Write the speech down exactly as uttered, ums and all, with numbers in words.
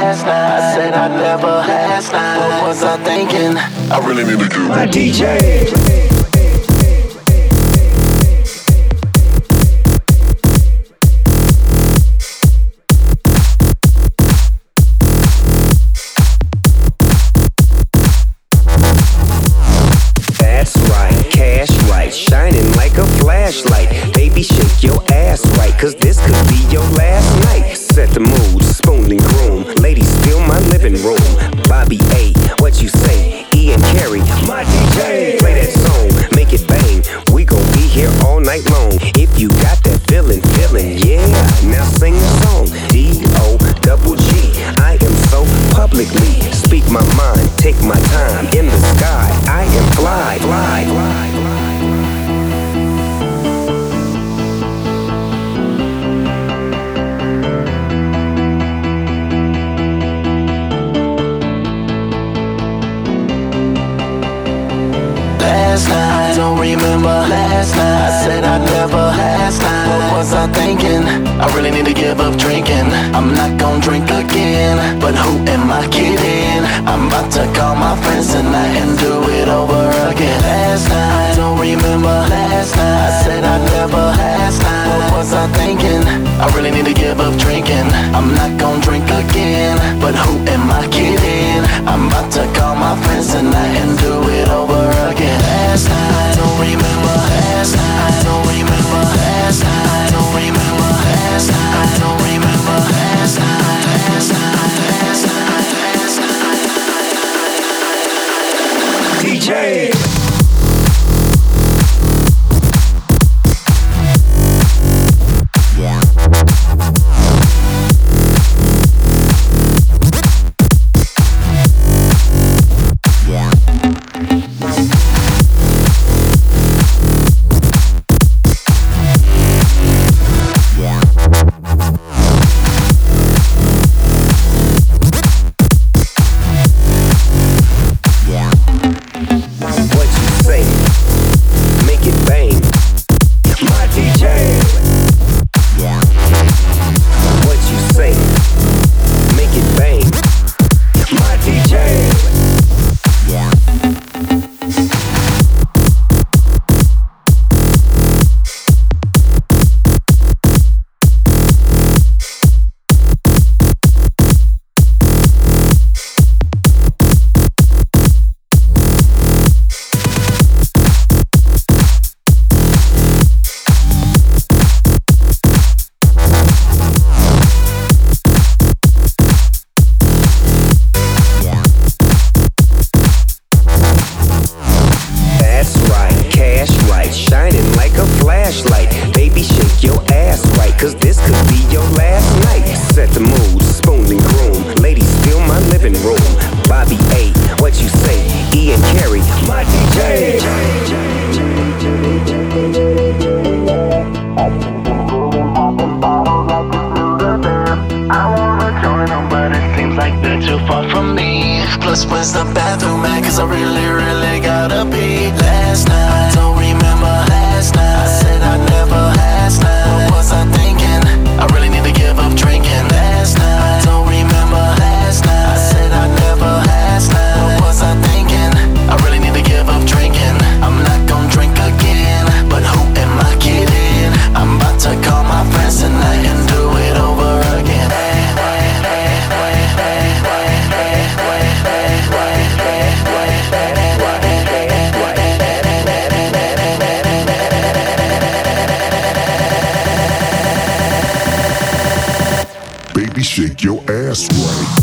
last night. I said I'd never last night. What was I thinking? I really need to do my D J. Shining like a flashlight. Baby, shake your ass right, cause this could be your last night. Set the mood, spoon and groom. Ladies, fill my living room. Bobby A, what you say? Ian Carey, my D J. Play that song, make it bang. We gon' be here all night long. If you got that feeling, feeling, yeah. Now sing the song. D O double G. I am so publicly. Speak my mind, take my time. In the sky, I am fly, fly, fly, fly. Last night, don't remember last night. I said I'd never last night. What was I thinking? I really need to give up drinking. I'm not gonna drink again, but who am I kidding? I'm about to call my friends tonight and do it over again. Last night, don't remember last night. I said I'd never last night. What was I thinking? I really need to give up drinking. I'm not gonna drink again, but who am I kidding? I'm about to call my friends tonight and do it over again. Last night, don't remember last night. Don't remember last night. Don't remember last night. Don't remember last night. Last night, last night, last night. D J. Plus, where's the bathroom at? Cause I really, really gotta be. Last night, don't remember last night. I said I'd never last night. What was I thinking? I really need to give up drinking. Last night, don't remember last night. I said I'd never last night. What was I thinking? I really need to give up drinking. I'm not gonna drink again, but who am I kidding? I'm about to call my friends tonight and do it over again. Baby, shake your ass right.